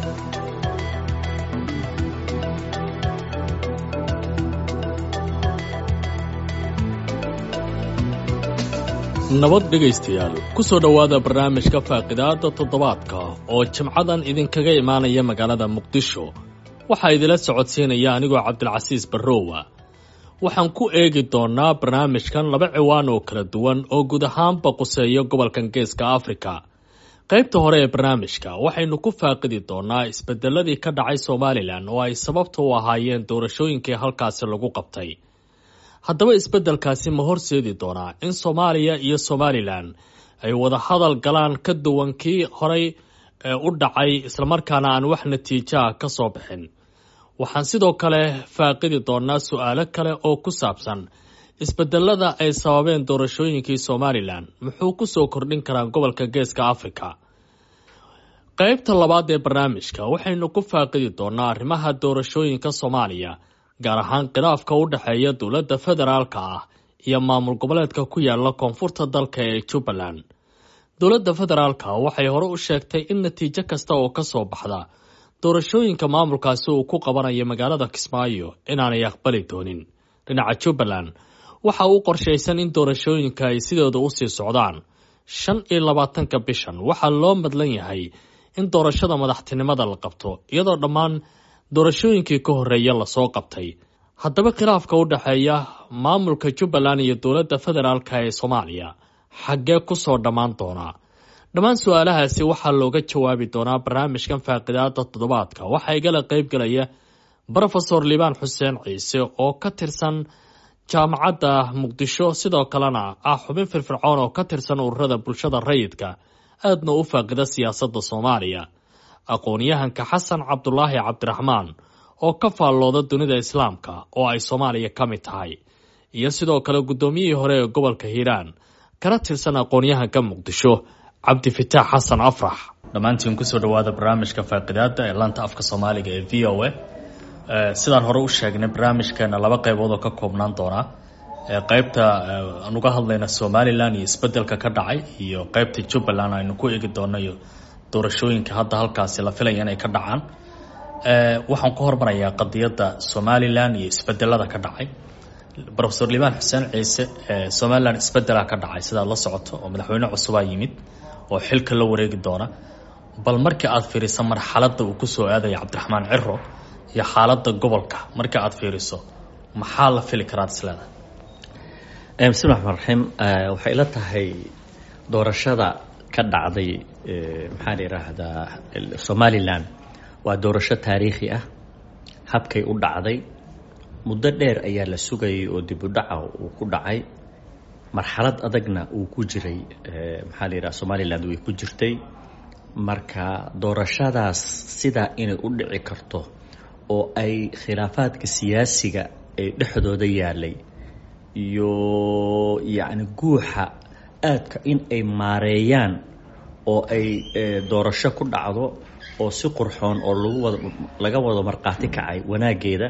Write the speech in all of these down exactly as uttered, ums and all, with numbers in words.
nabad dhegaystayaal ku soo dhawaada barnaamijka faaqidaada toddobaadka oo jimcadan idinkaga imaanaya magaalada muqdisho waxa idila socodsiinaya anigoo cabdilcasiis barrowa waxaan ku eegi doonaa barnaamijkan laba ciwaan oo kala duwan oo guud ahaanba quseeya gobolkan geeska Afrika. qaybta hore ee barnaamijka waxaynu ku faaqidi doonaa isbedeladii ka dhacay Soomaaliland oo ay sababta u ahaayeen doorashooyinkii halkaasi lagu qabtay. haddaba isbedelkaasi ma horseedi doonaa in Soomaaliya iyo Somaliland ay wada hadal galaan ka duwan kii horey ee u dhacay isla markaana aan wax natiijo ah ka soo bixin. waxaan sidoo kale faaqidi doonaa su'aalo kale oo ku saabsan isbedelada ay sababeen doorashooyinkii Somaliland muxuu ku soo kordhin karaa gobolka geeska Afrika. qaybta labaad ee barnaamijka waxaynu ku faaqidi doonaa arrimaha doorashooyinka Soomaaliya gaar ahaan khilaafka u dhaxeeya dowladda federaalka ah iyo maamul goboleedka ku yaala koonfurta dalka ee Jubbaland. dowladda federaalka waxay hore u sheegtay in natiijo kasta oo ka soo baxda doorashooyinka maamulkaasi uu ku qabanayo magaalada Kismaayo inaanay aqbali doonin. dhinaca Jubbaland waxa uu qorshaysan in doorashooyinka ay sidooda u sii socdaan. shan iyo labaatanka bishan waxaa loo madlan yahay in doorashada madaxtinimada la qabto iyadoo dhammaan doorashooyinkii ka horeeya la soo qabtay. haddaba khilaafka u dhaxeeya maamulka Jubbaland iyo dowladda federaalka ee Soomaaliya xaggee ku soo dhamaan doonaa? dhammaan su'aalahaasi waxaa looga jawaabi doonaa barnaamijkan faaqidaada toddobaadka. waxaa igala qayb galaya Professor Liibaan Xuseen Ciise oo ka tirsan jaamacadda Muqdisho sidoo kalena ah xubin firfircoon oo ka tirsan ururada bulshada rayidka aadna u faaqida siyaasadda Soomaaliya. aqoon-yahanka Xasan Cabdulaahi Cabdiraxmaan oo ka faallooda dunida islaamka oo ay Soomaaliya ka mid tahay iyo sidoo kale gudoomiyihii hore ee gobolka Hiiraan kana tirsan aqoon-yahanka Muqdisho Cabdifataax Xasan Afrax. dhammaantiin ku soo dhawaada barnaamijka faaqidaada ee laanta afka Soomaaliga ee V O A. sidaan hore u sheegnay barnaamijkeena laba qaybood oo ka koobnaan doona qaybta aan uga hadlayna Somaliland iyo isbedelka ka dhacay iyo qaybta Jubbaland aynu ku eegi doonayo doorashooyinka hadda halkaasi la filayo inay ka dhacaan. ee waxaan ku hormarayaa qadiyada Somaliland iyo isbedelada ka dhacay. Professor Liibaan Xuseen Ciise ee Somaliland isbedela ka dhacay sida la socoto oo madaxweyne cusub ah yimid oo xilka la wareegi doona. bal markii aad fiiriso marxaladda uu ku soo aaday Cabdiraxmaan Cirro iyo xaaladda gobolka markii aad fiiriso maxaa la fili karaa islaada? ee bismillaahir rahmaanir rahiim. waxa ila tahay doorashada ka dhacday maxaa la yiraahdaa Somaliland waa doorasho taariikhi ah. habkay u dhacday muddo dheer ayaa la sugayay oo dib u dhaca uu ku dhacay. marxalad adagna uu ku jiray maxaa la yiraahdaa Somaliland way ku jirtay. marka doorashadaas sida inay u dhici karto oo ay khilaafaadka siyaasiga ee dhexdooda yaalay iyo yacni guuxa aadka in ay maareeyaan oo ay doorasho ku dhacdo oo si qurxoon oo lagu wada laga wada marqaati kacay wanaageeda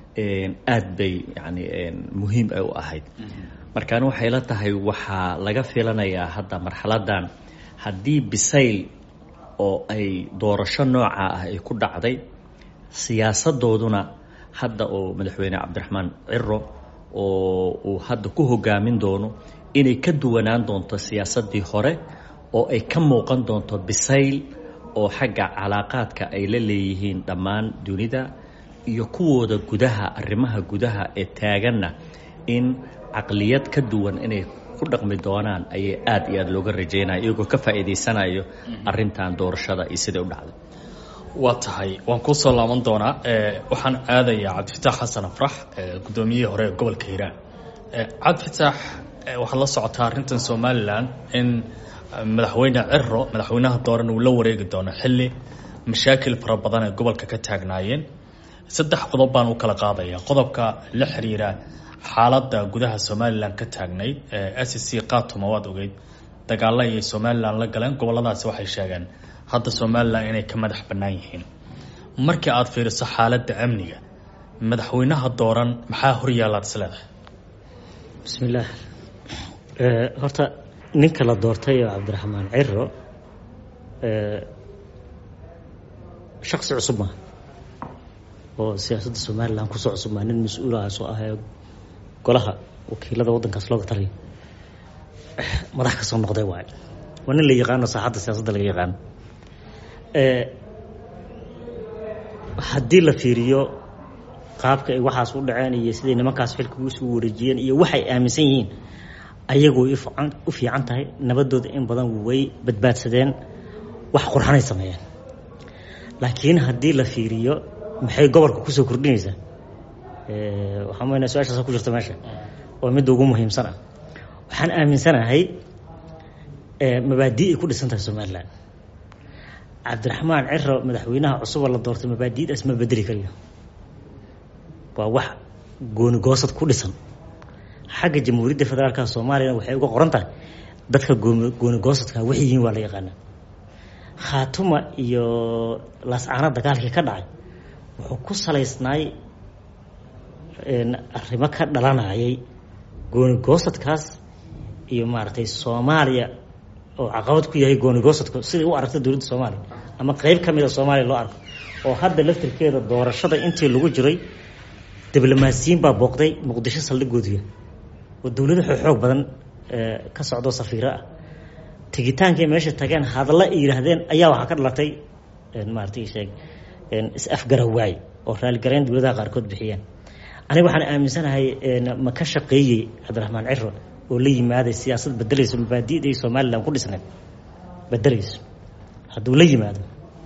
aad bay yacni muhiim ay u ahayd. markaan waxay la tahay waxaa laga filanayaa hadda marxaladan haddii bisayl oo ay doorasho nooca ah ay ku dhacday siyaasadooduna hadda oo madaxweyne Cabdiraxmaan Cirro oo uu hadda ku hogaamin doono inay ka duwanaan doonto siyaasadii hore oo ay ka muuqan doonto bisayl oo xagga calaaqaadka ay la leeyihiin dhammaan dunida iyo kuwooda gudaha arrimaha gudaha ee taaganna in caqliyad ka duwan inay ku dhaqmi doonaan ayay aad iyo aad looga rajeynayo iyagoo ka faa'iideysanayo arrintan doorashada iyo sida u dhacday. waa tahay waan ku soo laaban doonaa ee waxaan aadayaa Cabdifataax Xasan Afrax ee gudoomiyihii hore ee gobolka Hiiraan. ee Cabdifataax waxa la socota arrintan Somaliland in madaxweyne Cirro madaxweynaha dooran uu la wareegi doono xilli mashaakil fara badan ee gobolka ka taagnaayeen. saddex qodob baan u kala qaadayaa. qodobka la xiriira xaaladda gudaha Somaliland ka taagnay ee S C Qaatuma waad ogeyd dagaalo ay Somaliland la galeen goboladaas waxay sheegeen hadda Somaliland inay ka madax bannaan yihiin. markii aad fiiriso xaaladda amniga madaxweynaha dooran maxaa hor yaala islaada? bismillaah. ee horta ninka la doortay Cabdiraxmaan Cirro ee shaksi cusub maaha oo siyaasadda somalilan kusoo cusub maa nin mas-uulaha soo ahee golaha wakiilada waddankaas looga taliyo madax ka soo noqday waayo waa nin la yaqaano saaxadda siyaasadda laga yaqaano haddii la fiiriyo qaabka ay waxaas u dhaceen iyo siday nimankaas xilka isugu wareejiyeen iyo waxay aaminsan yihiin ayagu u fiican tahay nabadooda in badan way badbaadsadeen wax qurxanay sameeyeen laakiin haddii la fiiriyo maxay gobolka kusoo kordhinaysaa waxaa maynaa su-aashaas ku jirta meesha oo midda ugu muhiimsan ah waxaan aaminsanahay mabaadii ay ku dhisan tahay somalilan cabdiraxmaan ciro madaxweynaha cusub oo la doortay mabaadiidaas ma bedeli karayo waa wax gooni goosad ku dhisan xagga jamhuuriyadda federaalka soomaaliyana waxay uga qoran tahay dadka gooni goosadka waxay yihiin waa la yaqaanaa khaatuma iyo laascaana dagaalkii ka dhacay wuxuu ku salaysnaay arrimo ka dhalanayay gooni goosadkaas iyo maaragtay soomaaliya oo caqabad ku yahay gooni goosadka siday u aragta dowladda soomaaliya ama qeyb ka mid a soomaaliya loo arko oo hadda laftirkeeda doorashada intii lagu jiray diblomaasiyiin baa booqday muqdisho saldhigoodiya oo dowlado xoog badan ka socdo safiiro ah tegitaankay meesha tageen hadalla ay yidhaahdeen ayaa waxaa ka dhalatay maaragtay sheeg is-afgarawaay oo raaligarayn dowladaha qaarkood bixiyeen aniga waxaan aaminsanahay ma ka shaqeeyey cabdiraxmaan ciro oo la yimaaday siyaasad bedelayso mabaadi'da ay somalilan ku dhisnayd bedelayso hadduu la yimaado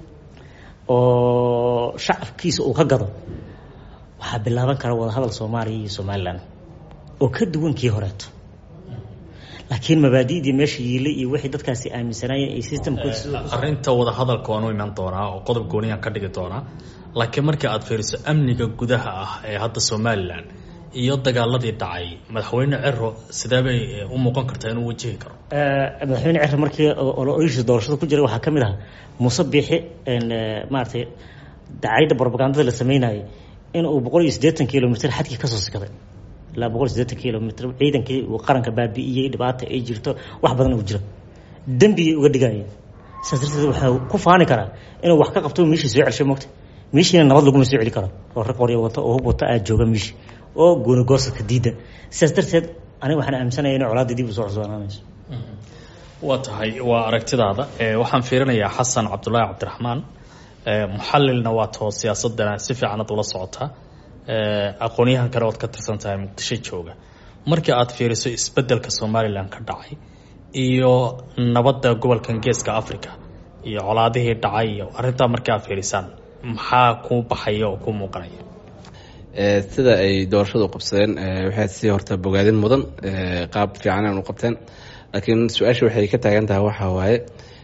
oo shacabkiisa uu ka gado waxaa bilaaban kara wadahadal soomaaliya iyo somalilan oo ka duwan kii horeeto laakiin mabaadi'dii meesha yiilay iyo waxay dadkaasi aaminsanaayeen iyo systemkooda arrinta wadahadalka waan u iman doonaa oo qodob gooniyaan ka dhigi doonaa laakiin markii aad fiiriso amniga gudaha ah ee hadda somalilan iyo dagaaladii dhacay madaxweyne ciro sidee bay u muuqan kartaa inuu wajihi karo madaxweyne ciro markii ololihiisa doorashada ku jiray waxaa ka mid ahaa muuse biixi maaragtay dacayadda propagandada la sameynayay in uu boqol iyo siddeetan kilomitr xadkii kasoo sikaday ilaa boqol iyo siddeetan kilomitr ciidankii uu qaranka baabi'iyey dhibaata ay jirto wax badan uu jiro dembiyay uga dhigayeen saas darteed waxaa ku faani karaa inuu wax ka qabto miishii soo celshay mogta miishiina nabad laguma soo celi karo oo rag qoryo wato oo hub wata aada jooga miishi oo gooni goosadka diida sidaas darteed aniga waxaan aaminsanaya inay colaadda dib u soo cusbanaanayso waa tahay waa aragtidaada waxaan fiirinayaa xasan cabdullaahi cabdiraxmaan muxallilna waa too siyaasadana si fiican ad ula socotaa aqoonyahan kale ood ka tirsan tahay muqdisho jooga markii aad fiiriso isbedelka somalilan ka dhacay iyo nabadda gobolkan geeska africa iyo colaadihii dhacay iyo arrintaa markii aad fiirisaan maxaa kuu baxaya oo kuu muuqanaya sida ay doorashadu u qabsadeen waxay sii horta bogaadin mudan qaab fiican aan u qabteen laakiin su-aasha waxay ka taagan tahay waxaa waaye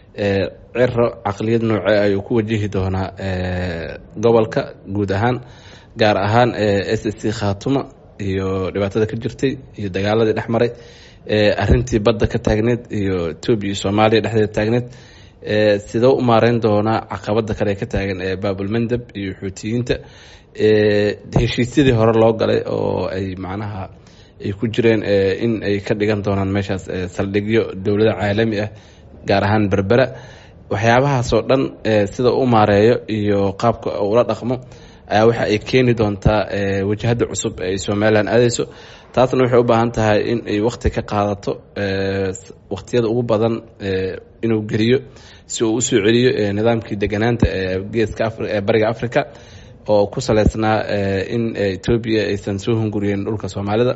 ciro caqliyad noocee ayuu ku wajihi doonaa gobolka guud ahaan gaar ahaan s s c khaatuma iyo dhibaatada ka jirtay iyo dagaaladii dhex maray arintii badda ka taagneed iyo etoobiya iyo soomaaliya dhexdeeda taagneed sidoo u maareyn doonaa caqabada kale ka taagan ee baabulmandab iyo xuutiyiinta heshiisyadii hore loo galay oo ay macnaha ay ku jireen in ay ka dhigan doonaan meeshaas saldhigyo dowlada caalami ah gaar ahaan berbera waxyaabahaasoo dhan sida u maareeyo iyo qaabka ula dhaqmo ayaa waxa ay keeni doontaa wajahada cusub ay somalilan aadeyso taasna waxay u baahan tahay in ay waqti ka qaadato waqtiyada ugu badan inuu geliyo si uu usoo celiyo nidaamkii deganaanta ee geeska ee bariga africa oo ku saleysnaa in etoobiya aysan soo hunguriyeen dhulka soomaalida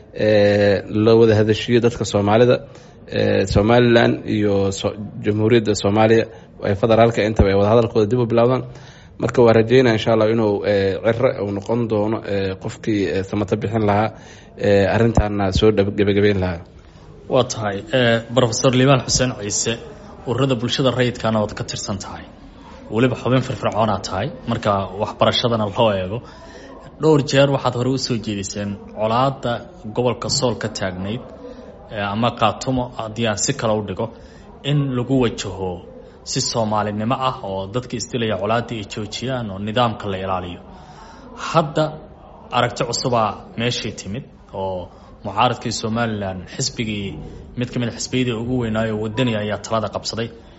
la wada hadashiyo dadka soomaalida somalilan iyo jamhuuriyadda soomaaliya ay federaalka intaba ay wada hadalkooda dib u bilaawdaan marka waa rajeynaa insha allah inuu ciro uu noqon doono qofkii samato bixin lahaa arrintaana soo gebagabeyn lahaa waa tahay rofesor liibaan xuseen ciise ururada bulshada rayidkaana ood ka tirsan tahay weliba xubin firfircoonaa tahay marka waxbarashadana loo eego dhowr jeer waxaad hore usoo jeediseen colaada gobolka sool ka taagnayd ama qaatumo haddii aan si kale u dhigo in lagu wajaho si soomaalinimo ah oo dadka isdilaya colaadii ay joojiyaan oo nidaamka la ilaaliyo hadda aragti cusubaa meeshii timid oo mucaaradkii somalilan xisbigii mid ka mid a xisbiyadii ugu weynaayo wadani ayaa talada qabsaday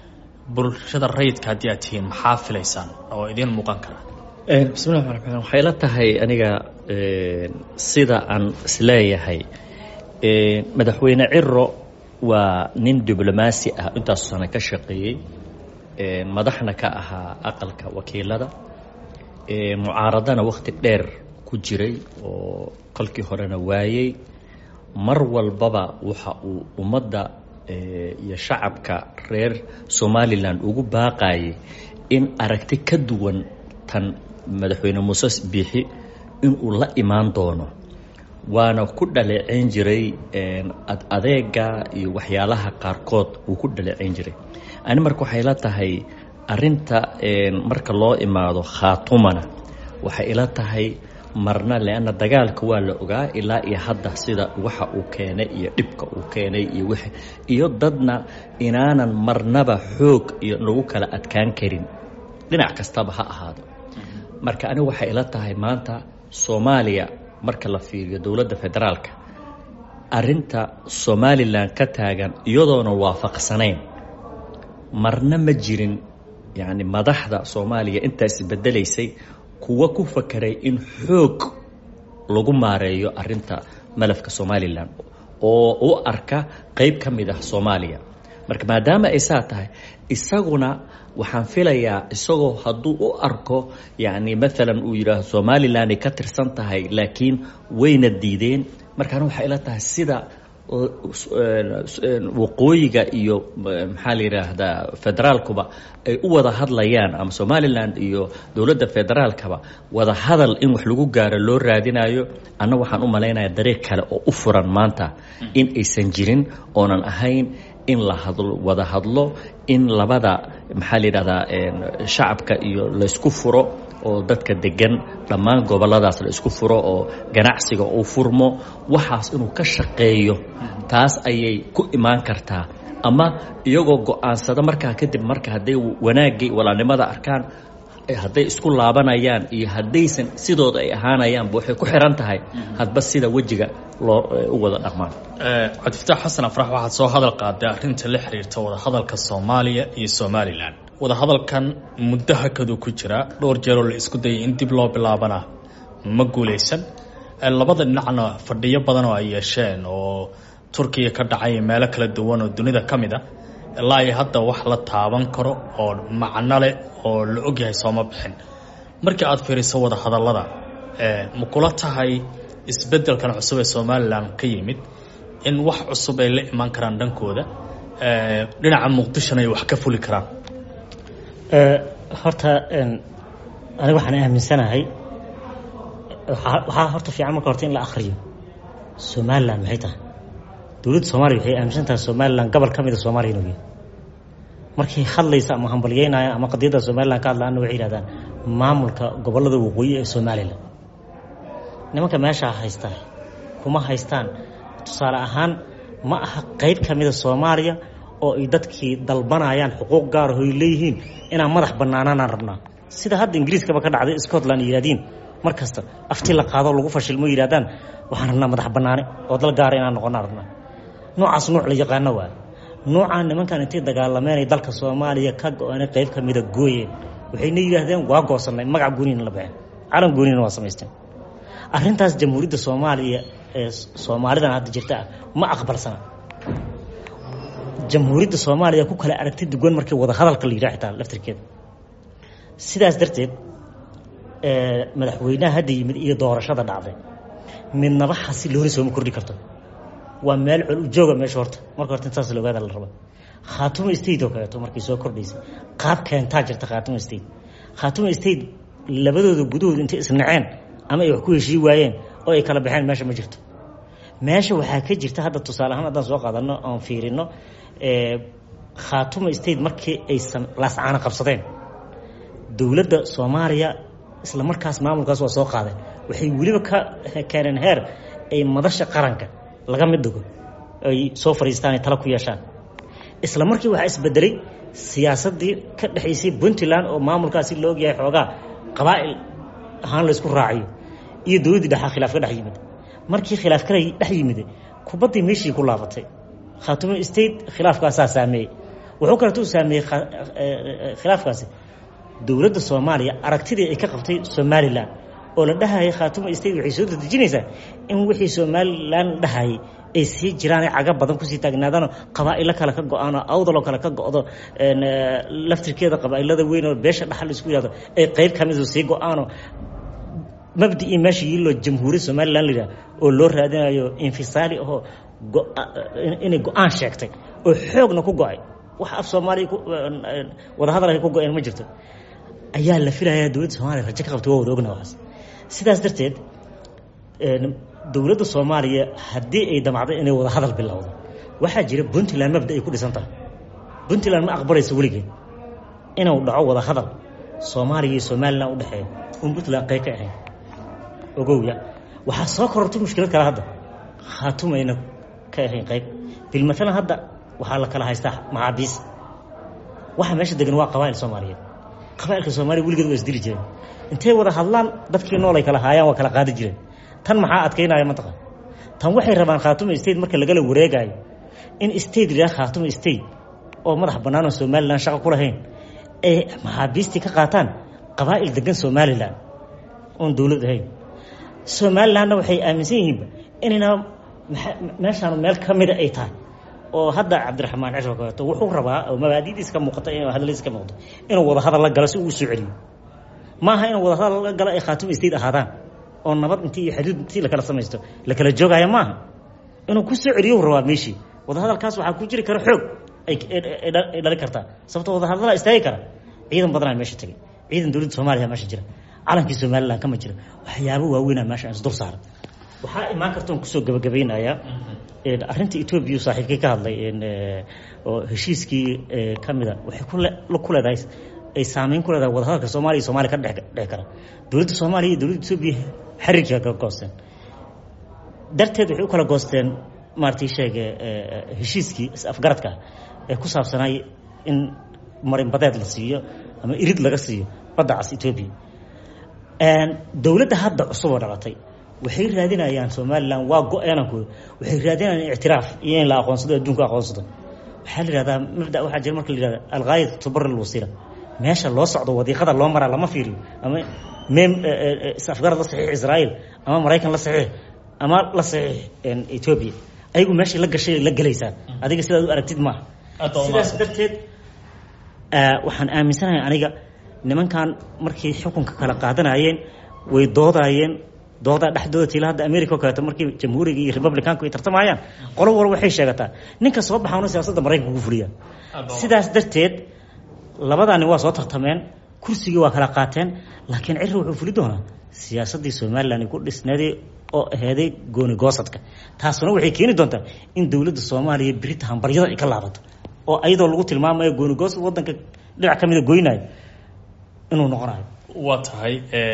bulshada rayidka haddii aad tihiin maxaa filaysaan oo idiin muuqan kara? bismillahi raxmaan raxiim waxay la tahay aniga sida aan isleeyahay madaxweyne Ciro waa nin diblomaasi ah intaas sano ka shaqeeyey madaxna ka ahaa aqalka wakiilada mucaaradana waqti dheer ku jiray oo kolkii horena waayey mar walbaba waxa uu ummadda iyo shacabka reer Somaliland ugu baaqayay in aragti ka duwan tan madaxweyne Muuse Biixi in uu la imaan doono waana ku dhaleeceyn jiray ad adeega iyo waxyaalaha qaarkood uu ku dhaleeceyn jiray ani marka waxay la tahay arinta marka loo imaado khaatumana waxay ila tahay marna leena dagaalka waa la ogaa ilaa iyo hadda sida waxa uu keenay iyo dhibka uu keenay iyo wixii iyo dadna inaanan marnaba xoog iyo lagu kala adkaan karin dhinac kastaba ha ahaado marka ani waxay ila tahay maanta Soomaaliya marka la fiiriyo dawladda federaalka arinta Somaliland ka taagan iyadoona waafaqsanayn marna ma jirin yani madaxda Soomaaliya intaas bedelaysay kuwa ku fakaray in xoog lagu maareeyo arinta malafka Somaliland oo u arka qayb ka mid ah Soomaaliya marka maadaama ay saa tahay isaguna waxaan filayaa isagoo hadduu u arko yani maalan uu yiraahdo Somaliland ay ka tirsan tahay laakiin wayna diideen markaan waxa ila tahay sida waqooyiga iyo maxaa la yiraahdaa federaalkuba ay u wada hadlayaan ama Somaliland iyo dawladda federaalkaba wada hadal in wax lagu gaaro loo raadinayo anna waxaan u maleynayaa dariiq kale oo u furan maanta in aysan jirin oonan ahayn in la hadlo wada hadlo in labada maxaa la yiraahdaa shacabka iyo la isku furo oo dadka degan dhammaan goboladaas la isku furo oo ganacsiga uu furmo waxaas inuu ka shaqeeyo taas ayay ku imaan kartaa ama iyagoo go'aansada markaa kadib marka haday wanaagii walaalnimada arkaan hadday isku laabanayaan iyo haddaysan sidooda ay ahaanayaan waxay ku xiran tahay hadba sida wajiga loo u wada dhaqmaan Cabdifataax Xasan Afrax waxaad soo hadal qaaday arrinta la xiriirta wada hadalka Soomaaliya iyo Somaliland wada hadalkan muddo hakadu ku jira dhowr jeer oo la isku dayay in dib loo bilaabana ma guuleysan labada dhinacna fadhiyo badan oo ay yeesheen oo Turkiga ka dhacay meelo kala duwan oo dunida kamid ah ilaa ay hadda wax la taaban karo oo macno leh oo la og yahay Soomaa bixin markii aad fiiriso wada hadallada ee ma kula tahay isbedelkan cusub ee Somaliland ka yimid in wax cusub ay la iman karaan dhankooda ee dhinaca Muqdisho ay wax ka fuli karaan ee horta een aniga waxaan aaminsanahay waxa horta fiican marka horta in la akhriyo Somaliland maxay tahay dawladda Soomaaliya waxay aaminsan tahay Somaliland gobol kamid ah Soomaaliya inuu yahay markii hadlaysa ama hambalyeynaya ama qadiyada Somaliland ka hadlaana waxay yiraahdaan maamulka gobolada waqooyi ee Somaliland nimanka meesha haysta kuma haystaan tusaale ahaan ma aha qayb kamid ah Soomaaliya oo ay dadkii dalbanayaan xuquuq gaar ah oo leeyihiin inaan madax banaanaan rabnaa sida hadda Ingiriiska ka dhacday Scotland yiraahdeen markasta afti la qaado lagu fashilmo yiraahdaan waxaan rabnaa madax banaane oo dal gaar inaan noqon rabnaa noocaas nooc la yaqaan waa noocan nimankan intay dagaalameen ay dalka Soomaaliya ka go'aanay qayb kamid ah gooyeen waxayna yiraahdeen waa goosanay magac gooniin la bixin calan gooniin waa samaysteen arrintaas jamhuuriyadda Soomaaliya ee Soomaalidan hadda jirta ma aqbalsana jamhuuriyadda Soomaaliya ku kala aragtay duwan markii wada hadalka la yiraahdo laftirkeeda sidaas darteed ee madaxweynaha hadda yimid iyo doorashada dhacday midnaba xasilooni soo kordhi karto waa meel cul jooga meesha horta marka horta intaas la ogaada la rabo Khaatumo State oo kale markii soo kordhisay qaab keenta jirta Khaatumo State Khaatumo State labadooda gudood inta isnaceen ama ay wax ku heshii waayeen oo ay kala baxeen meesha ma jirto meesha waxa ka jirta hadda tusaale ahaan haddaan soo qaadano aan fiirino ee Khaatumo State markii ay laascaana qabsadeen dawladda Soomaaliya isla markaas maamulkaas waa soo qaadeen waxay waliba ka keeneen heer ay madasha qaranka laga mid dhigo ay soo fariistaan tala ku yeeshaan isla markii waxa isbedelay siyaasadii ka dhaxaysay Puntland oo maamulkaasi loo yahay xoogaa qabaa'il ahaan la isku raaciyo iyo dawladda dhaxa khilaaf ka dhex yimid markii khilaaf ka dhex yimid kubadii meeshii ku laabatay Khaatumo State khilaafkaas saameeyay wuxuu kaleeto u saameeyey khilaafkaasi dowladda soomaaliya aragtidii ay ka qabtay somalilan oo la dhahayay khaatumo state waxay soo dedejinaysaa in wixii somalilan dhahayay ay sii jiraan caga badan kusii taagnaadaan qabaa'ilo kale ka go-aan awdaloo kale ka go-do laftirkeeda qabaa'ilada weyn oo beesha dhaxal isku yidhahdo ay qayb ka mid sii go-aano mabdii meesha yiloo jamhuuriyad somalilan la yidhaha oo loo raadinayo infisaali ahoo inay go-aan sheegtay oo xoogna ku go-ay wax af soomaaliya wadahadal ay ku go-een ma jirto ayaa la filayaa dowladda soomaaliya rajo ka qabtay waa wada ogna waxaas sidaas darteed dowladda soomaaliya haddii ay damacday inay wada hadal bilowdo waxaa jira puntland mabda ay ku dhisan tahay puntland ma aqbalayso weligeed inuu dhaco wada hadal soomaaliya iyo somalilan u dhexeeya un puntland qayb ka ahayn ogowya waxaa soo korortay mushkilad kale hadda khaatumayna ka ahayn qayb bilmatalan hadda waxaa la kala haystaa maxaabiis waxa meesha degan waa qabaa'il soomaaliyeed qabaa'ilka soomaaliya weligeed waa isdili jireen intay wada hadlaan dadkii nool ay kala haayaan waa kala qaadi jireen tan maxaa adkaynaya mantaqa tan waxay rabaan khaatumo state marka lagala wareegayo in state la khaatumo state oo madax bannaan oo somalilan shaqo ku lahayn ay maxaabiistii ka qaataan qabaa'il degan somalilan oon dowlad ahayn somalilanna waxay aaminsan yihiinba inayna meeshaan meel ka mida ay tahay oo hadda cabdiraxmaan cishro kaleeto wuxuu rabaa oo mabaadidiisa ka muuqata inuu hadaladiisa ka muuqdo inuu wada hadal la galo si uu soo celiyo maaha inuu wada hadal la galo ay khaatumo state ahaadaan oo nabad intii iyo xuduud intii la kala samaysto la kala joogaya maaha inuu ku soo celiyo rabaa meeshii wada hadalkaas waxaa ku jiri kara xoog ay dhali kartaa sababtoo wada hadalada istaagi kara ciidan badanaa meesha tegay ciidan dowladda soomaaliya meesha jira calankii somalilan kama jira waxyaabo waaweynaa meesha isdul saaran waxaa imaan karta on kusoo gabagabeynayaa arrinta etoobiya saaxiibkii ka hadlay oo heshiiskii ka mida waxay ku leedahay ay saameyn ku leedahay wada hadalka soomaaliya iyo soomaaliya ka dhex dhex kara dowladda soomaaliya iyo dowladda etoobiya xiriirka kala goosteen darteed waxay u kala goosteen maaragtay sheege heshiiskii is-afgaradka ee ku saabsanay in marinbadeed la siiyo ama irid laga siiyo badda cas etoobiya dowladda hadda cusub oo dhalatay waxay raadinayaan somalilan waa go-eenankooda waxay raadinayaan ictiraaf iyo in la aqoonsado adduunka aqoonsado waxaa la yihahdaa mabda waxaa jira marka la yihahda alghaayat tubarr alwasiila meesha loo socdo wadiiqada loo maraa lama fiiriyo ama mem is-afgarad la saxiix israa'iil ama maraykan la saxiix ama la saxiix etoobiya ayagu meeshay la gashay la gelaysaa adiga sidaad u aragtid maaha sidaas darteed waxaan aaminsanahay aniga nimankan markay xukunka kala qaadanayeen way doodayeen doodaa dhexdooda tiila hadda america oo kaleeto markii jamhuuriga iyo republicanku ay tartamayaan qolo walba waxay sheegataa ninka soo baxaana siyaasadda maraykanka ugu fuliya sidaas darteed labadaani waa soo tartameen kursigii waa kala qaateen laakiin cirri wuxuu fuli doonaa siyaasaddii somalilan ay ku dhisneeday oo aheeday gooni goosadka taasuna waxay keeni doontaa in dowladda soomaaliya birita hambaryada ay ka laabato oo ayadoo lagu tilmaamayo gooni goosad waddanka dhinac ka mida goynayo inuu noqonayo waa tahay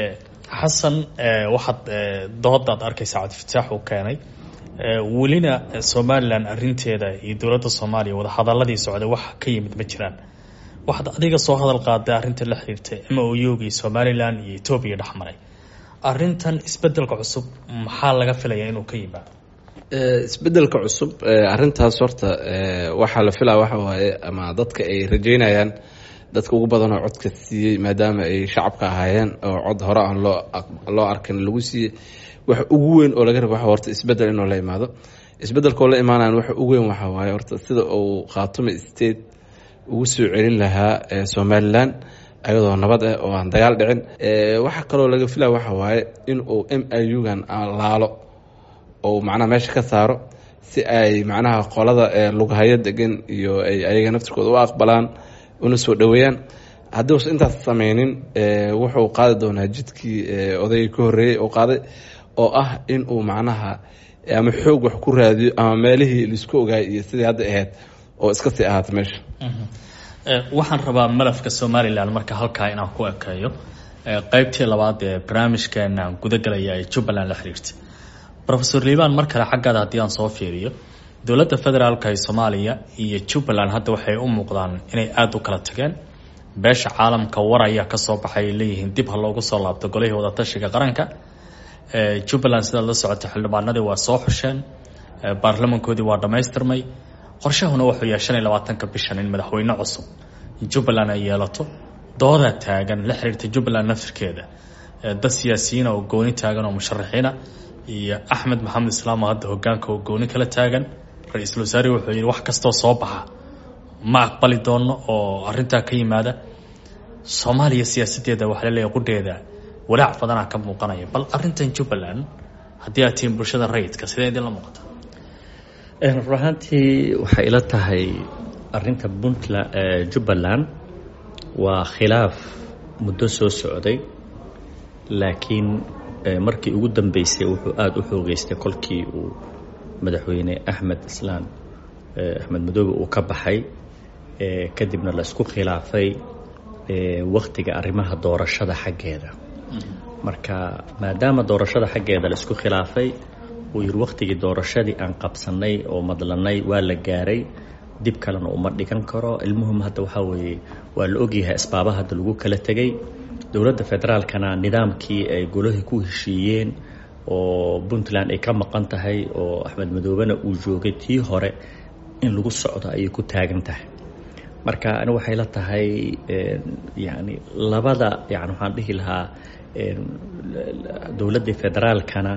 xasan waxaad doodaad arkaysa cabdifataax uu keenay welina somalilan arinteeda iyo dowladda soomaaliya wada hadaladii socday wax ka yimid ma jiraan waxaad adiga soo hadal qaaday arrinta la xiriirtay m o u-gii somalilan iyo etoobiya dhexmaray arrintan isbedelka cusub maxaa laga filayaa inuu ka yimaado isbedelka cusub arintaas horta waxaa la filaa waxa waaye ama dadka ay rajeynayaan dadka ugu badan oo codka siiyey maadaama ay shacabka ahaayeen oo cod hore aan loo loo arkin lagu siiyey waxa ugu weyn oo laga rabo waxa horta isbedel inuu la imaado isbedelka oo la imaanayaan waxa ugu weyn waxa waaye horta sida uu khaatumo state ugu soo celin lahaa somalilan ayadoo nabad ah oo aan dagaal dhicin waxa kaloo laga filaa waxa waaye in uu m i u-gan laalo oo macnaha meesha ka saaro si ay macnaha qolada lugahaya degan iyo ay ayaga naftirkooda u aqbalaan una soo dhaweeyaan haddii uusan intaas sameynin wuxuu qaadi doonaa jidkii odayga ka horreeyey oo qaaday oo ah in uu macnaha ama xoog wax ku raadiyo ama meelihii laisku ogaayay iyo sidii hadda ahayd oo iska sii ahaata meesha waxaan rabaa malafka somalilan marka halkaa inaan ku ekeeyo qeybtii labaad ee barnaamijkeena gudagalaya ee jubbaland la xiriirtay rofesor liibaan mar kale xaggaada haddii aan soo fiiriyo dowladda federaalka ee soomaaliya iyo jubbaland hadda waxay u muuqdaan inay aada u kala tageen beesha caalamka war ayaa ka soo baxay ay leeyihiin dib ha loogu soo laabto golihii wadatashiga qaranka jubbaland sidaad la socotay xildhibaanadii waa soo xusheen baarlamankoodii waa dhammaystirmay qorshahuna wuxuu yahay shan iyo labaatanka bishan in madaxweyne cusub jubbaland ay yeelato dooda taagan la xiriirta jubbaland naftirkeeda dad siyaasiyiin oo gooni taagan oo musharaxiina iyo axmed maxamed islaam oo hadda hogaanka oo gooni kala taagan ra-iisul wasaare wuxuu yidhi wax kastoo soo baxa ma aqbali doono oo arrintaa ka yimaada soomaaliya siyaasadeeda waxaa laleeyahay qudheeda walaac badanaa ka muuqanaya bal arrintan jubbaland haddii aad tihiin bulshada rayidka sidee idinla muuqata run ahaantii waxay ila tahay arrinta puntland jubbaland waa khilaaf muddo soo socday laakiin markii ugu dambeysay wuxuu aada u xoogeystay kolkii uu madaxweyne axmed islaan axmed madoobe uu ka baxay kadibna la isku khilaafay waktiga arrimaha doorashada xaggeeda marka maadaama doorashada xaggeeda la isku khilaafay uu yidhi waktigii doorashadii aan qabsanay oo madlanay waa la gaaray dib kalena uma dhigan karo ilmuhum hadda waxaa weeye waa la ogyahay asbaabaha hadda lagu kala tegay dowladda federaalkana nidaamkii ay golahii ku heshiiyeen oo puntland ay ka maqan tahay oo axmed madoobena uu joogay tii hore in lagu socdo ayay ku taagan tahay marka ani waxay la tahay yani labada yani waxaan dhihi lahaa dowladda federaalkana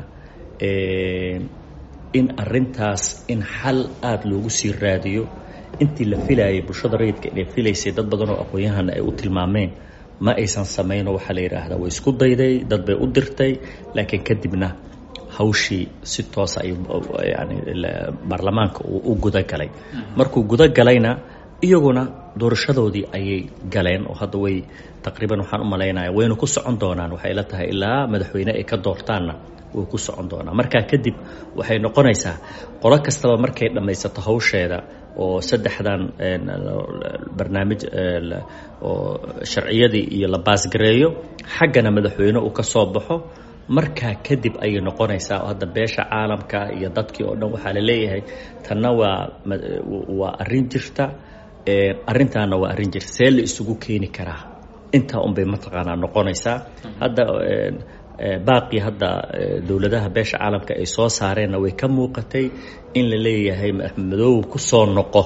in arintaas in xal aada loogu sii raadiyo intii la filayay bulshada rayidka inay filaysay dad badan oo aqoon-yahana ay u tilmaameen ma aysan samayno waxaa la yidhaahdaa way isku dayday dad bay u dirtay laakiin kadibna hawshii si toosa ay yani baarlamaanka uu u gudagalay markuu gudagalayna iyaguna doorashadoodii ayay galeen oo hadda way taqriiban waxaan u malaynaya wayna ku socon doonaan waxay la tahay ilaa madaxweyne ay ka doortaanna way ku socon doonaan markaa kadib waxay noqonaysaa qolo kastaba markay dhammaysato hawsheeda oo saddexdan barnaamij oo sharciyadii iyo la baasgareeyo xaggana madaxweyne uu ka soo baxo markaa kadib ayay noqonaysaa oo hadda beesha caalamka iyo dadkii oo dhan waxaa la leeyahay tanna waa waa arrin jirta arrintaana waa arrin jirta see la isugu keeni karaa intaa unbay mataqaanaa noqonaysaa hadda baaqii hadda dowladaha beesha caalamka ay soo saareenna way ka muuqatay in la leeyahay axmed madoobe ku soo noqo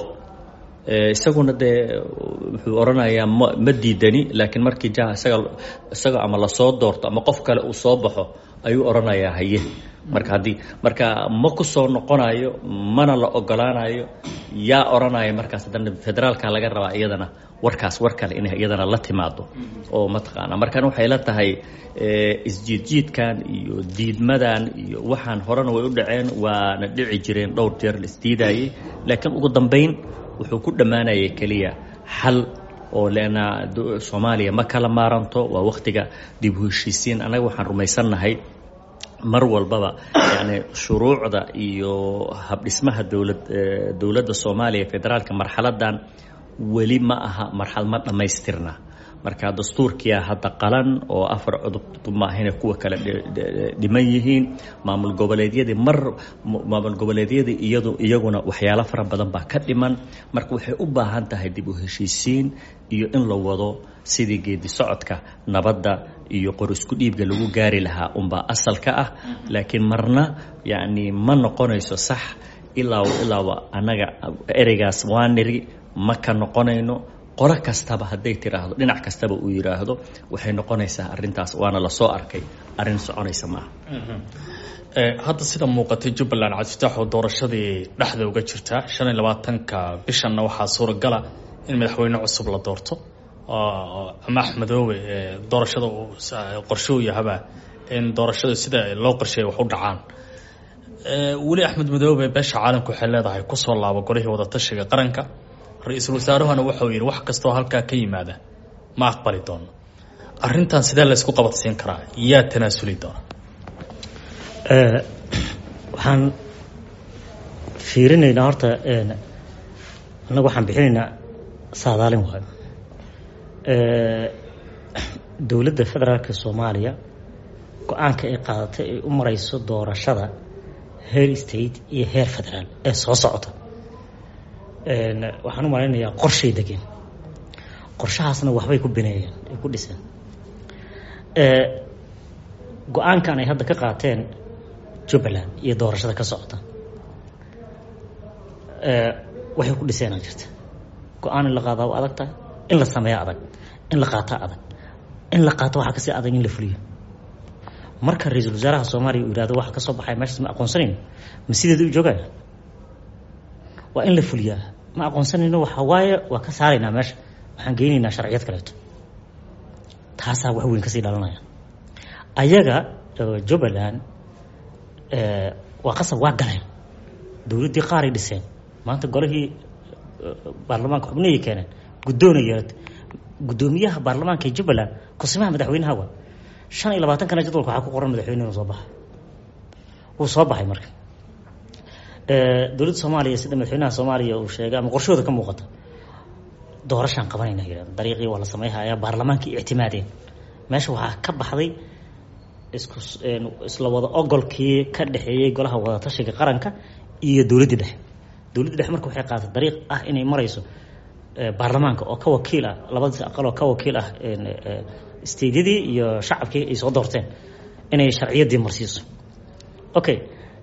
isaguna dee wuxuu odhanayaa ma ma diidani laakiin markii ja isaga isaga ama lasoo doorto ama qof kale uu soo baxo ayuu odhanayaa haye marka haddii marka ma ku soo noqonayo mana la ogolaanayo yaa odhanaya markaas haddana federaalka laga rabaa iyadana warkaas war kale inay iyadana la timaado oo mataqaana markan waxay la tahay isjiidjiidkan iyo diidmadan iyo waxaan horena way u dhaceen waana dhici jireen dhowr jeer la isdiidayay laakiin ugu dambeyn wuxuu ku dhammaanayay keliya xal oo leena soomaaliya ma kala maaranto waa waktiga dib u heshiisiin annaga waxaan rumaysannahay mar walbaba yani shuruucda iyo habdhismaha dowlad dowladda soomaaliya federaalka marxaladan weli ma aha marxalad ma dhammaystirna marka dastuurkiia hadda qalan oo afar cudub maahina kuwa kale dhiman yihiin maamul goboleedyadii mar maamul goboleedyadii iyadu iyaguna waxyaalo fara badan baa ka dhiman marka waxay u baahan tahay dib u heshiisiin iyo in la wado sidii geedi socodka nabadda iyo qor isku dhiibga lagu gaari lahaa unbaa asalka ah laakiin marna yacni ma noqonayso sax ilaa ilaaba annaga ereygaas waa niri ma ka noqonayno qolo kastaba hadday tiraahdo dhinac kastaba uu yidhaahdo waxay noqonaysaa arrintaas waana lasoo arkay arrin soconaysa ma aha hadda sida muuqatay jubbaland cabdifitaaxoo doorashadii dhexda uga jirtaa shan iyo labaatanka bishanna waxaa suuragala in madaxweyne cusub la doorto ama axmedoobe doorashada qorshe u yahaba in doorashada sida loo qorsheeya wax u dhacaan weli axmed madoobe beesha caalamka waxay leedahay kusoo laabo golihii wadatashiga qaranka ra-iisul wasaarahana wuxuu yidhi wax kastoo halkaa ka yimaada ma aqbali doono arrintan sidee la isku qabadsiin karaa yaa tanaasuli doona waxaan fiirinaynaa horta annagu waxaan bixinaynaa saadaalin waayo dowladda federaalka soomaaliya go-aanka ay qaadatay ay u marayso doorashada heer state iyo heer federaal ee soo socota waxaan u malaynayaa qorshay degeen qorshahaasna waxbay ku bineeyeen ay ku dhiseen go-aankan ay hadda ka qaateen jubbaland iyo doorashada ka socota waxay ku dhiseen jirta go-aan in la qaadaa waa adag tahay in la sameeya adag in la qaataa adag in la qaato waxaa kasii adag in la fuliyo marka ra-iisul wasaaraha soomaaliya uu yihahdo waxa ka soo baxay meeshaas ma aqoonsanayno ma sideeda u joogaya waa in la fuliyaa ma aqoonsanayno waxa waaye waa ka saaraynaa meesha waxaan geynaynaa sharciyad kaleeto taasaa wax weyn kasii dhalanaya ayaga jubbaland waa qasab waa galeen dowladdii qaaray dhiseen maanta golihii baarlamaanka xubnihii keeneen guddoona yeelata guddoomiyaha baarlamaanka ee jubbaland kusimaha madaxweynaha waa shan iyo labaatan kana jadwalka waxaa ku qoran madaxweyne inuu soo baxay wuu soo baxay marka dowladda soomaaliya sida madaxweynaha soomaaliya uu sheegay ama qorshahooda ka muuqata doorashaan qabanayna yidhahda dariiqii waa la samayhayaa baarlamaankii ictimaadeen meesha waxaa ka baxday isku isla wada ogolkii ka dhexeeyey golaha wadatashiga qaranka iyo dowladdii dhexe dowladdii dhexe marka waxay qaadatay dariiq ah inay marayso baarlamaanka oo ka wakiil ah labadii aqal oo ka wakiil ah steydyadii iyo shacabkii ay soo doorteen inay sharciyaddii marsiiso okay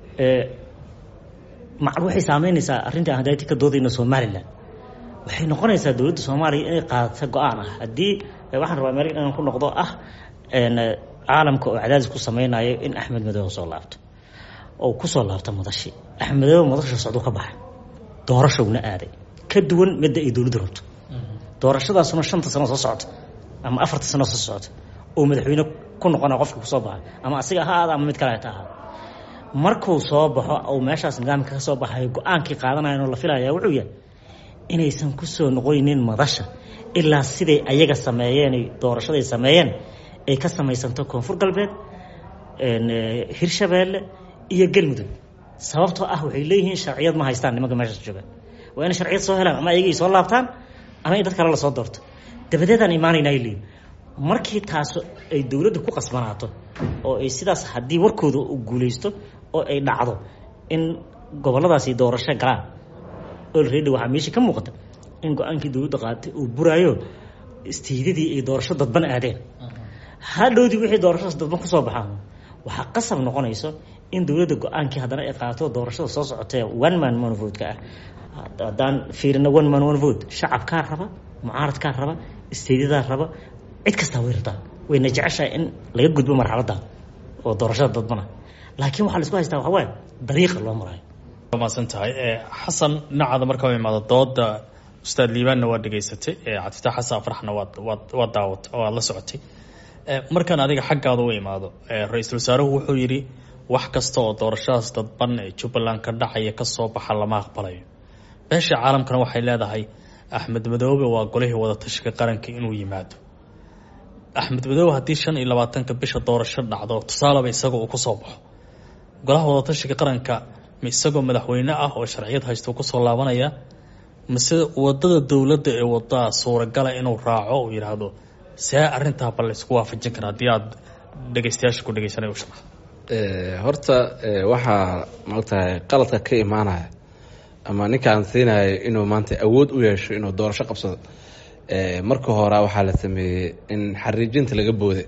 macad waxay saameynaysaa arrintii aan hadayti ka doodayno somalilan waxay noqonaysaa dowladda soomaaliya inay qaadata go-aan ah haddii waxaan rabaa meel inaan ku noqdo ah caalamka oo cadaadis ku sameynayo in axmed madoobe soo laabto oo kusoo laabto madashi axmed madoobe madasha socduu ka baxay doorashowna aaday ka duwan midda ay dowladdu rabto doorashadaasuna shanta sano soo socota ama afarta sano soo socota oo madaxweyne ku noqonaya qofka kusoo baxay ama asiga ha aada ama mid kale ta ahaa markuu soo baxo ou meeshaas nidaamka ka soo baxayo go-aankii qaadanayan oo la filaya wuxuu yahay inaysan kusoo noqonaynin madasha ilaa siday ayaga sameeyeen doorashaday sameeyeen ay ka samaysanto koonfur galbeed hirshabeelle iyo galmudug sababtoo ah waxay leeyihiin sharciyad ma haystaan nimanka meeshaas joogaan waa inay sharciyad soo helaan ama ayagay soo laabtaan ama in dad kale la soo doorto dabadeedaan imaanayna ay leeyihin markii taas ay dowladda ku qasbanaato oo ay sidaas haddii warkooda u guulaysto oo ay dhacdo in gobolladaasi doorasho galaan olready waxaa meesha ka muuqata in go-aankii dowladda qaadatay uu buraayo istiidadii ay doorasho dadban aadeen hadhowdii wixii doorashadaas dadban kusoo baxaan waxaa qasab noqonayso in dowladda go-aankii haddana ay qaato doorashada soo socotee one man one vote-ka ah haddaan fiirino one man one vote shacabkaa raba mucaaradkaa raba isteydadaa raba cid kastaa way rabtaa wayna jeceshahay in laga gudbo marxaladda oo doorashada dadbana laakiin waxaa la isku haystaa waxaa waaye dariiqa loo marayo waa mahadsan tahay xasan dhinacaada markaa imaado dooda ustaad liibaanna waa dhegaysatay cabdifatax xasan afraxna waad waad waad daawatay oo aad la socotay markaan adiga xaggaada u imaado ra-iisul wasaaruhu wuxuu yidhi wax kasta oo doorashadaas dadban ee jubbaland ka dhacaya ka soo baxa lama aqbalayo beesha caalamkana waxay leedahay axmed madoobe waa golihii wadatashiga qaranka inuu yimaado axmed madoobe haddii shan iyo labaatanka bisha doorasho dhacdo tusaaleba isagoo uu kusoo baxo golaha wadatashiga qaranka ma isagoo madaxweyne ah oo sharciyad haysto kusoo laabanaya mise wadada dowladda ee wadaa suuragala inuu raaco uu yidhaahdo see arrintaa bal laysku waafajin kara haddii aada dhegeystayaasha ku dhegeysanay u sharax horta waxaa maogtahay qaladka ka imaanaya ama ninkaan siinayo inuu maanta awood u yeesho inuu doorasho qabsado marka hore waxaa la sameeyey in xariijinta laga booday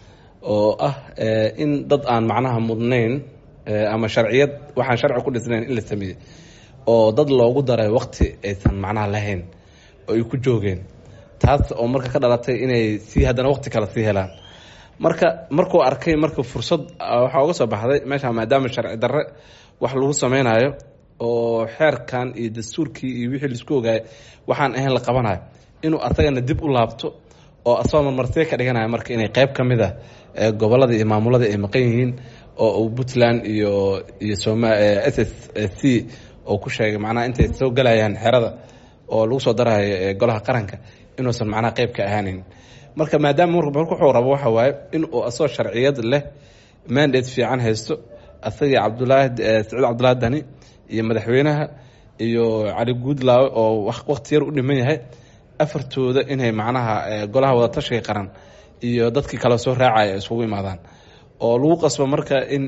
oo ah in dad aan macnaha mudnayn ama sharciyad waxaan sharci ku dhisnayn in la sameeyey oo dad loogu daray waqti aysan macnaha lahayn oo ay ku joogeen taas oo marka ka dhalatay inay sii haddana waqti kale sii helaan marka markuu arkay marka fursad waxaa uga soo baxday meesha maadaama sharci darre wax lagu sameynayo oo xeerkan iyo dastuurkii iyo wixii laisku ogaayay waxaan ahayn la qabanayo inuu asagana dib u laabto oo asagoo marmarsiye ka dhiganayo marka inay qayb ka mid ah gobollada iyo maamulada ay maqan yihiin oo puntland iyo iyo soma s s c oo ku sheegay macnaha intay soo galayaan xerada oo lagu soo darayo golaha qaranka inuusan macnaha qayb ka ahaanin marka maadaama marka wuxuu rabo waxa waaye in uu asoo sharciyad leh mandate fiican haysto asagii cabdulaahi saciid cabdulaahi dani iyo madaxweynaha iyo cali guudlaawe oo waqti yar u dhiman yahay afartooda inay macnaha golaha wadatashiga qaran iyo dadkii kale soo raacaya isugu imaadaan oo lagu qasbo marka in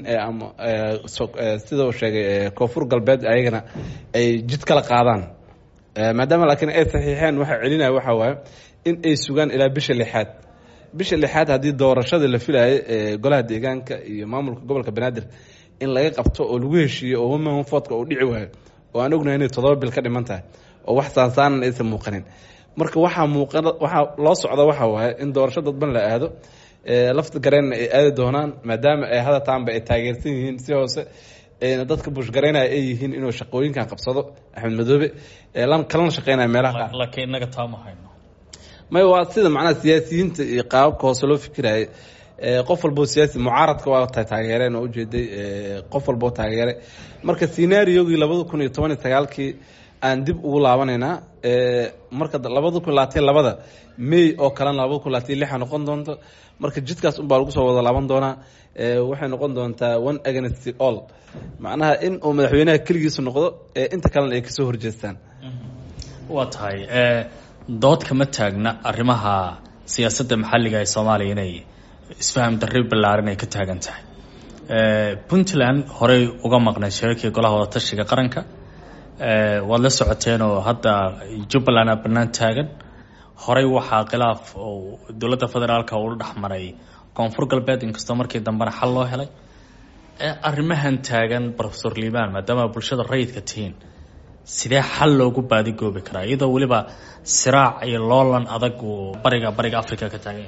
sida uu sheegay koonfur galbeed ayagana ay jid kala qaadaan maadaama laakiin ay saxiixeen waxa celinaya waxa waaye in ay sugaan ilaa bisha lixaad bisha lixaad haddii doorashada la filayay golaha deegaanka iyo maamulka gobolka banaadir in laga qabto oo lagu heshiiyo oo woman foodka uu dhici waayo oo aan ognahay inay toddoba bil ka dhiman tahay oo wax saansaanan aysan muuqanin marka waxaa muuqan waxaa loo socda waxa waaye in doorasho dadban la aado lafta gareenna ay aadi doonaan maadaama ay hadataanba ay taageersan yihiin si hoose dadka bushgaraynaya ay yihiin inuu shaqooyinkan qabsado Axmed Madoobe kalana shaqeynaya meelaha laakiin inaga taama hayno may waa sida macnaha siyaasiyiinta iyo qaababka hoose loo fikirayay qof walbo siyaasi mucaaradka waa taageereen oo ujeeday qof walbo taageeray marka scenario-gii labada kun iyo toban iyo sagaalkii aan dib ugu laabanaynaa marka labada kun labaatan labada May oo kale labada kun labaatan lix noqon doonto marka jidkaas un baa lagu soo wada laaban doonaa waxay noqon doontaa one against all macnaha in uu madaxweynaha kaligiisa noqdo inta kalena ay ka soo horjeestaan waa tahay dood kama taagna arrimaha siyaasadda maxalliga ee Soomaaliya inay isfaham darri ballaaran ay ka taagan tahay Puntland horey uga maqnay shirkii golaha wada tashiga qaranka waad la socoteen oo hadda Jubbaland banaan taagan horey waxaa khilaaf oo dowladda federaalka uu dhaxmaray koonfur galbeed inkastoo markii dambena xal loo helay arrimahan taagan Professor Liban maadaama bulshada rayidka tihiin sidee xal loogu baadi goobi karaa iyadoo waliba siraac iyo loolan adag oo bariga bariga Afrika ka taagan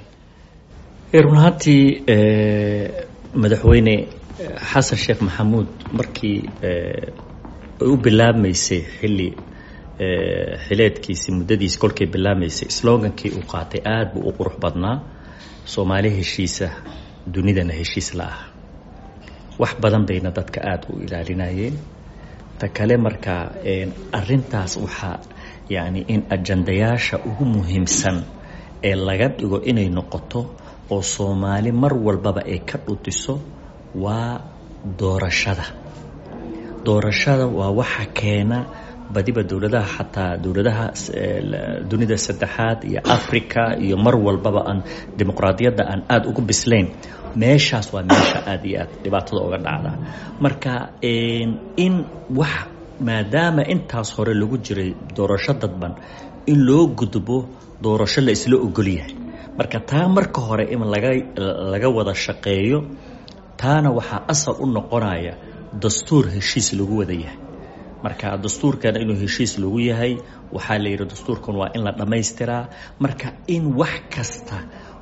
runtii madaxweyne xasan sheekh maxamuud markii u bilaabmaysay xilli xileedkiisii muddadiis kolkay bilaabmaysay slogankii uu qaatay aad buu u qurux badnaa Soomaali heshiisa dunidana heshiis la ah wax badan bayna dadka aad u ilaalinayeen ta kale marka arrintaas waxa yaani in ajandayaasha ugu muhiimsan ee laga dhigo inay noqoto oo Soomaali mar walbaba ay ka dhutiso waa doorashada doorashada waa waxa keena badiba dawladaha xataa dawladaha dunida saddexaad iyo Afrika iyo mar walbaba aan dimuqraadiyadda aan aad ugu bislayn meeshaas waa meesha aad iyo aad dhibaatada uga dhacda marka in wax maadaama intaas hore lagu jiray doorasho dadban in loo gudbo doorasho la isla ogol yahay marka taa marka hore in laga laga wada shaqeeyo taana waxa asal u noqonaya dastuur heshiis lagu wada yahay marka dastuurkan inuu heshiis lagu yahay waxa la yiraahdo dastuurkan waa in la dhameystiraa marka in wax kasta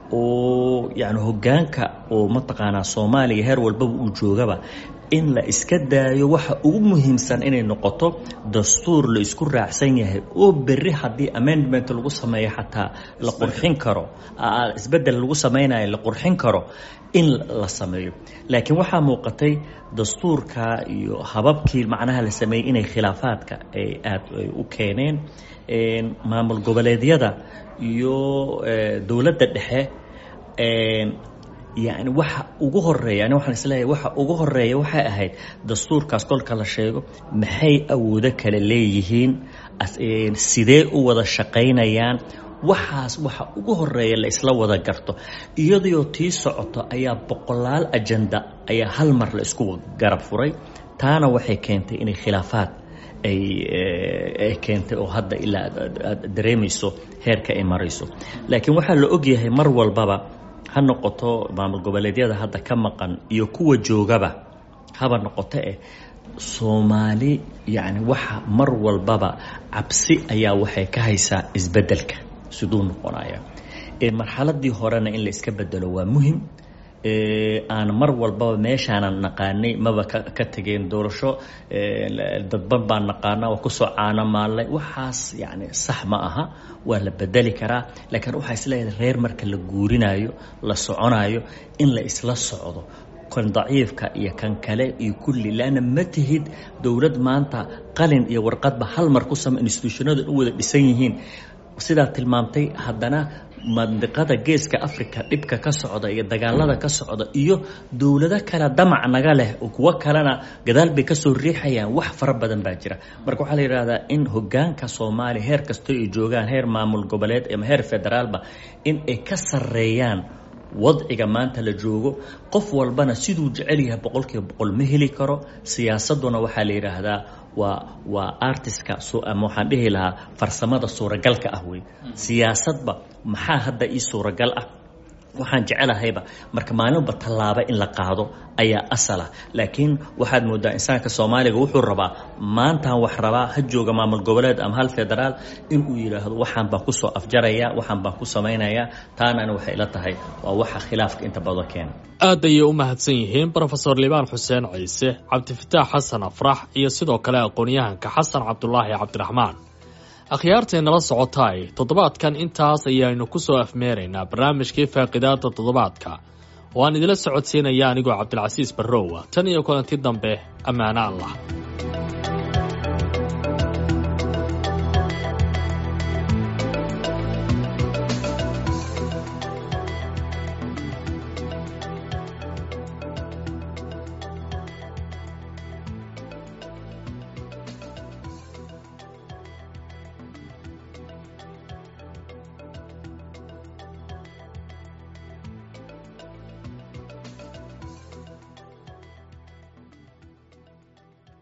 oo yaani hoggaanka oo mataqaana Soomaaliya heer walba uu joogaba in la iska daayo waxa ugu muhiimsan inay noqoto dastuur la isku raacsan yahay oo berri hadii amendment lagu sameeyo xataa la qurxin karo isbedel lagu sameeynayo la qurxin karo in la sameeyo laakiin waxa muuqatay dastuurka iyo hababkii macnaha la sameeyay inay khilaafaadka ay aad u keeneen een maamul goboleedyada iyo dawladda dhexe een يعني waxa ugu horeeya ani waxaan isleeyahay waxa ugu horeeya waxa ahayd dastuurkaas kolka la sheego maxay awoodo kale leeyihiin sidee u wada shaqeynayaan waxaas waxa ugu horeeya la isla wada garto iyadoo tii socoto ayaa boqolaal agenda ayaa hal mar la isku garab furay taana waxay keentay inay khilaafaad ay ay keentay oo hadda ilaa dareemayso heerka ay marayso laakiin waxa la og yahay mar walbaba ha noqoto maamul goboleedyada hadda ka maqan iyo kuwa joogaba haba noqoto ee Soomaali yaani waxa mar walbaba cabsi ayaa waxay ka haysaa isbedelka sidoo noqonaya ee marxaladii horena in la iska bedelo waa muhiim ee aan mar walbaba meeshaan naqaanay maba ka tageen doorasho dadban baan naqaanaa oo ku soo caana maalay waxaas yaani sax ma aha waa la bedeli karaa laakiin waxa isleeyahay reer marka la guurinayo la soconayo in la isla socdo kan daciifka iyo kan kale iyo kulli laana ma tihid dawlad maanta qalin iyo warqadba hal mar ku sameeyay institutionada u wada dhisan yihiin sida tilmaamtay haddana mandiqada geeska Afrika dhibka ka socda iyo dagaalada ka socda iyo dawlado kala damac naga leh oo kuwa kalena gadaal bay ka soo riixayaan wax fara badan baa jira marka waxa la yiraahdaa in hoggaanka Soomaali heer kasta ay joogaan heer maamul goboleed ama heer federaalba in ay ka sareeyaan wadciga maanta la joogo qof walbana siduu jecel yahay boqolkiiba boqol ma heli karo siyaasaduna waxa la yiraahdaa waa waa artistka soo ama waxaan dhihi lahaa farsamada suuragalka ah way siyaasadba maxaa hadda ii suuragal ah waxaan jecelahayba marka maalinba tallaabo in la qaado ayaa asala laakiin waxaad moodaa insaanka Soomaaliga wuxuu rabaa maantaan wax rabaa ha jooga maamul goboleed ama hal federaal inuu yiraahdo waxaan baan ku soo afjaraya waxaan baan ku sameynaya taana waxay ila tahay waa waxa khilaafka inta badan keena aad ayay u mahadsan yihiin Professor Liibaan Xuseen Ciise Cabdifataax Xasan Afrax iyo sidoo kale aqoonyahanka Xasan Cabdullaahi Cabdiraxmaan akhyaarteena la socotay toddobaadkan intaas ayaynu ku soo afmeeraynaa barnaamijkii faaqidaada toddobaadka waan idila socodsiinaya anigoo Cabdilcasiis Barrowa tan iyo kulanti dambe amaana Allah